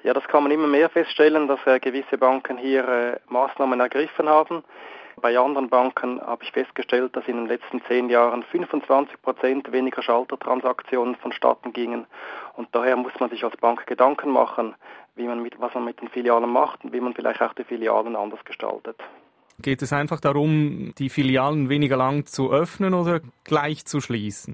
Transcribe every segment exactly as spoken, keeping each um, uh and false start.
Ja, das kann man immer mehr feststellen, dass äh, gewisse Banken hier äh, Maßnahmen ergriffen haben. Bei anderen Banken habe ich festgestellt, dass in den letzten zehn Jahren fünfundzwanzig Prozent weniger Schaltertransaktionen vonstatten gingen. Und daher muss man sich als Bank Gedanken machen, wie man mit, was man mit den Filialen macht und wie man vielleicht auch die Filialen anders gestaltet. Geht es einfach darum, die Filialen weniger lang zu öffnen oder gleich zu schließen?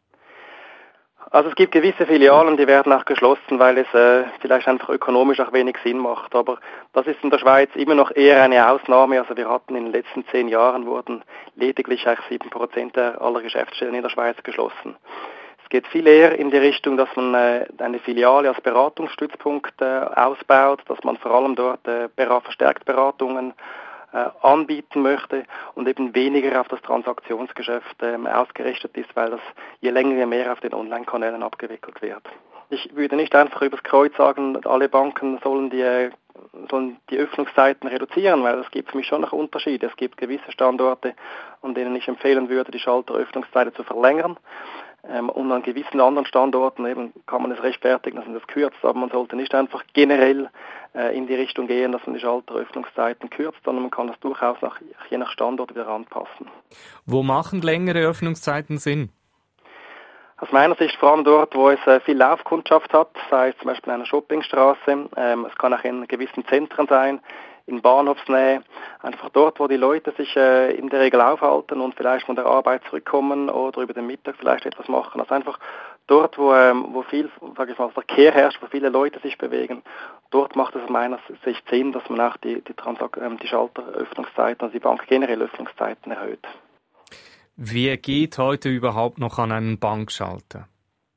Also es gibt gewisse Filialen, die werden auch geschlossen, weil es äh, vielleicht einfach ökonomisch auch wenig Sinn macht. Aber das ist in der Schweiz immer noch eher eine Ausnahme. Also wir hatten in den letzten zehn Jahren wurden lediglich eigentlich sieben Prozent aller Geschäftsstellen in der Schweiz geschlossen. Es geht viel eher in die Richtung, dass man äh, eine Filiale als Beratungsstützpunkt äh, ausbaut, dass man vor allem dort äh, verstärkt Beratungen äh, anbieten möchte und eben weniger auf das Transaktionsgeschäft äh, ausgerichtet ist, weil das je länger, je mehr auf den Online-Kanälen abgewickelt wird. Ich würde nicht einfach übers Kreuz sagen, alle Banken sollen die, äh, sollen die Öffnungszeiten reduzieren, weil es gibt für mich schon noch Unterschiede. Es gibt gewisse Standorte, an denen ich empfehlen würde, die Schalteröffnungszeiten zu verlängern. Ähm, und an gewissen anderen Standorten eben kann man es rechtfertigen, dass man das kürzt, aber man sollte nicht einfach generell äh, in die Richtung gehen, dass man die Schalteröffnungszeiten kürzt, sondern man kann das durchaus nach, je nach Standort wieder anpassen. Wo machen längere Öffnungszeiten Sinn? Aus meiner Sicht vor allem dort, wo es äh, viel Laufkundschaft hat, sei es zum Beispiel in einer Shoppingstraße, ähm, es kann auch in gewissen Zentren sein, in Bahnhofsnähe, einfach dort, wo die Leute sich äh, in der Regel aufhalten und vielleicht von der Arbeit zurückkommen oder über den Mittag vielleicht etwas machen. Also einfach dort, wo, ähm, wo viel, sag ich mal, Verkehr herrscht, wo viele Leute sich bewegen, dort macht es aus meiner Sicht Sinn, dass man auch die, die, Transak- ähm, die Schalteröffnungszeiten, also die Bank generell Öffnungszeiten erhöht. Wer geht heute überhaupt noch an einen Bankschalter?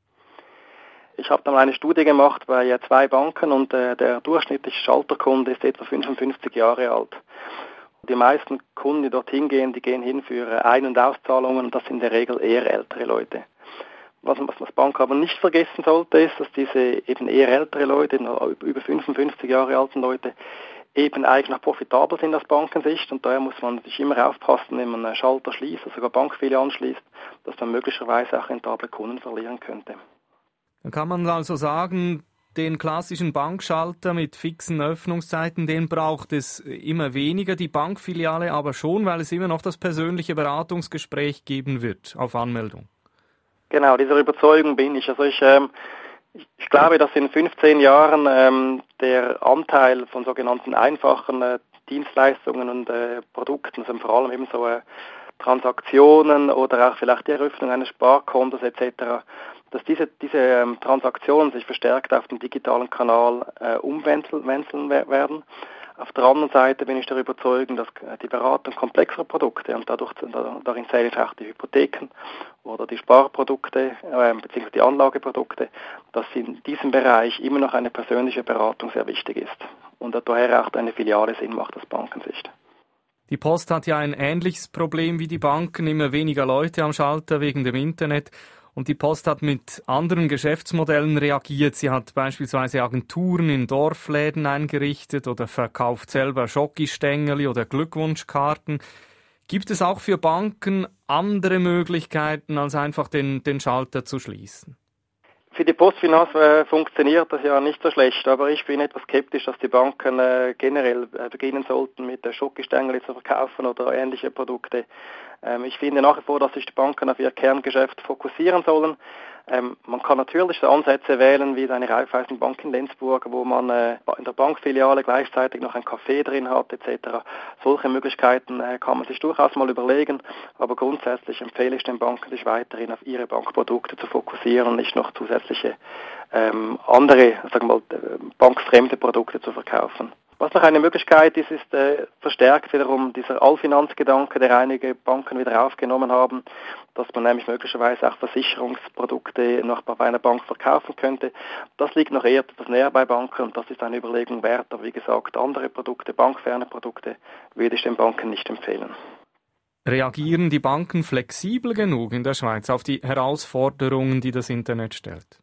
Ich habe dann eine Studie gemacht bei zwei Banken und äh, der durchschnittliche Schalterkunde ist etwa fünfundfünfzig Jahre alt. Die meisten Kunden, die dorthin gehen, die gehen hin für äh, Ein- und Auszahlungen und das sind in der Regel eher ältere Leute. Was, was das Bank aber nicht vergessen sollte, ist, dass diese eben eher ältere Leute, über fünfundfünfzig Jahre alten Leute, eben eigentlich noch profitabel sind aus Bankensicht und daher muss man sich immer aufpassen, wenn man einen Schalter schließt, also sogar Bankfilialen schließt, dass man möglicherweise auch rentable Kunden verlieren könnte. Dann kann man also sagen, den klassischen Bankschalter mit fixen Öffnungszeiten, den braucht es immer weniger, die Bankfiliale aber schon, weil es immer noch das persönliche Beratungsgespräch geben wird auf Anmeldung. Genau, dieser Überzeugung bin ich. Also ich, ähm, ich, ich glaube, dass in fünfzehn Jahren ähm, der Anteil von sogenannten einfachen äh, Dienstleistungen und äh, Produkten, also vor allem eben so äh, Transaktionen oder auch vielleicht die Eröffnung eines Sparkontos et cetera, dass diese, diese ähm, Transaktionen sich verstärkt auf dem digitalen Kanal äh, umwechseln werden. Auf der anderen Seite bin ich der Überzeugung, dass die Beratung komplexerer Produkte, und dadurch, darin zähle ich auch die Hypotheken oder die Sparprodukte äh, bzw. die Anlageprodukte, dass in diesem Bereich immer noch eine persönliche Beratung sehr wichtig ist und daher auch eine Filiale Sinn macht aus Bankensicht. Die Post hat ja ein ähnliches Problem wie die Banken, immer weniger Leute am Schalter wegen dem Internet. Und die Post hat mit anderen Geschäftsmodellen reagiert. Sie hat beispielsweise Agenturen in Dorfläden eingerichtet oder verkauft selber Schokistängeli oder Glückwunschkarten. Gibt es auch für Banken andere Möglichkeiten, als einfach den, den Schalter zu schließen? Für die Postfinance äh, funktioniert das ja nicht so schlecht, aber ich bin etwas skeptisch, dass die Banken äh, generell äh, beginnen sollten, mit äh, Schokistängeli zu verkaufen oder ähnliche Produkte. Ähm, ich finde nach wie vor, dass sich die Banken auf ihr Kerngeschäft fokussieren sollen. Ähm, man kann natürlich so Ansätze wählen wie eine Raiffeisenbank in Lenzburg, wo man äh, in der Bankfiliale gleichzeitig noch ein Café drin hat et cetera. Solche Möglichkeiten äh, kann man sich durchaus mal überlegen, aber grundsätzlich empfehle ich den Banken, sich weiterhin auf ihre Bankprodukte zu fokussieren und nicht noch zusätzliche ähm, andere, sagen wir mal, bankfremde Produkte zu verkaufen. Was noch eine Möglichkeit ist, ist äh, verstärkt wiederum dieser Allfinanzgedanke, der einige Banken wieder aufgenommen haben, dass man nämlich möglicherweise auch Versicherungsprodukte noch bei einer Bank verkaufen könnte. Das liegt noch eher etwas näher bei Banken und das ist eine Überlegung wert. Aber wie gesagt, andere Produkte, bankferne Produkte, würde ich den Banken nicht empfehlen. Reagieren die Banken flexibel genug in der Schweiz auf die Herausforderungen, die das Internet stellt?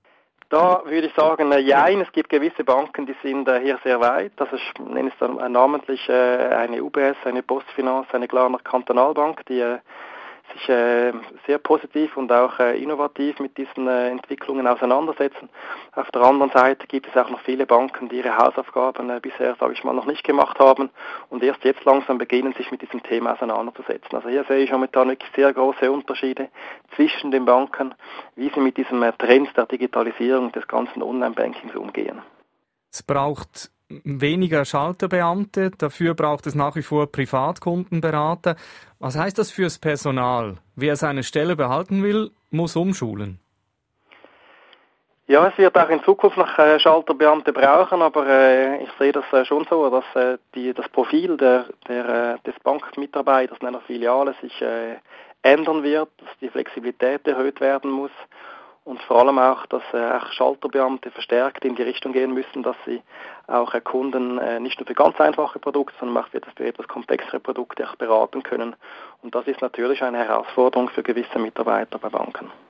Da würde ich sagen, äh, jein, es gibt gewisse Banken, die sind äh, hier sehr weit. Also ich nenne es dann äh, namentlich äh, eine U B S, eine Postfinance, eine Glarner Kantonalbank, die äh, sich äh, sehr positiv und auch äh, innovativ mit diesen äh, Entwicklungen auseinandersetzen. Auf der anderen Seite gibt es auch noch viele Banken, die ihre Hausaufgaben äh, bisher, sage ich mal, noch nicht gemacht haben und erst jetzt langsam beginnen, sich mit diesem Thema auseinanderzusetzen. Also hier sehe ich momentan wirklich sehr große Unterschiede zwischen den Banken, wie sie mit diesem äh, Trend der Digitalisierung des ganzen Online-Bankings umgehen. Es braucht weniger Schalterbeamte, dafür braucht es nach wie vor Privatkundenberater. Was heißt das fürs Personal? Wer seine Stelle behalten will, muss umschulen. Ja, es wird auch in Zukunft noch äh, Schalterbeamte brauchen, aber äh, ich sehe das äh, schon so, dass äh, die, das Profil der, der, äh, des Bankmitarbeiters in einer Filiale sich äh, ändern wird, dass die Flexibilität erhöht werden muss. Und vor allem auch, dass äh, auch Schalterbeamte verstärkt in die Richtung gehen müssen, dass sie auch äh, Kunden äh, nicht nur für ganz einfache Produkte, sondern auch für, das, für etwas komplexere Produkte auch beraten können. Und das ist natürlich eine Herausforderung für gewisse Mitarbeiter bei Banken.